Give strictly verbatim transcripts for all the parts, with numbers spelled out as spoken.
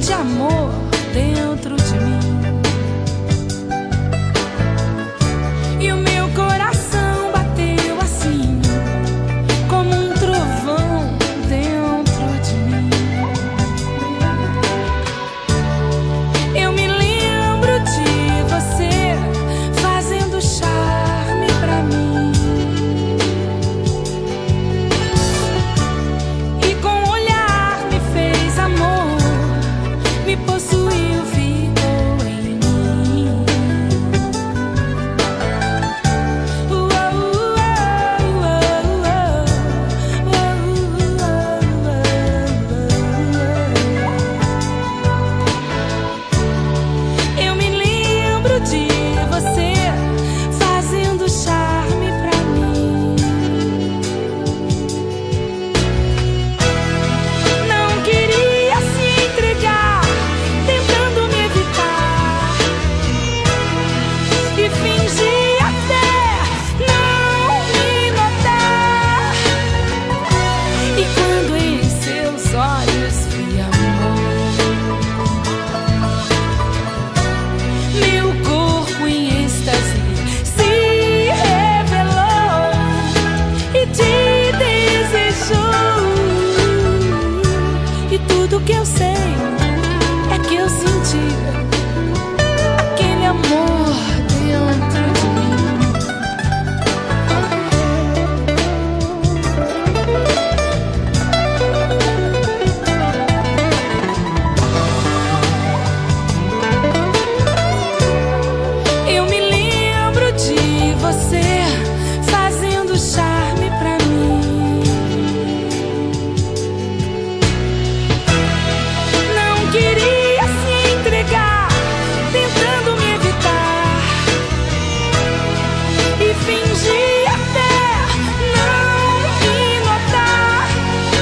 de amor dentro de mim. E o meu coração bateu assim, como um trovão dentro de mim. Eu me lembro de você fazendo charme pra mim, e com o olhar me fez amor, me possuiu, ficou em mim. Eu me lembro de você fazendo charme pra mim. Não queria se entregar, tentando me evitar, e fingi até não me notar. E quando em seus olhos vi amor, meu corpo em êxtase se revelou e te desejou. E tudo que eu sei é que eu senti aquele amor dentro de mim. Eu me lembro de você fazendo charme pra mim. Não queria se entregar, tentando me evitar, e fingi até não me notar.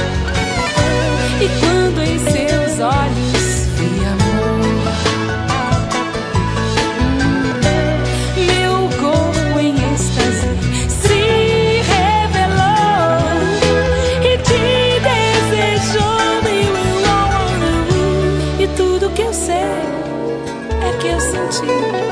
E quando em seus olhos vi amor, meu corpo em êxtase se revelou e te desejou. E tudo que eu sei é que eu senti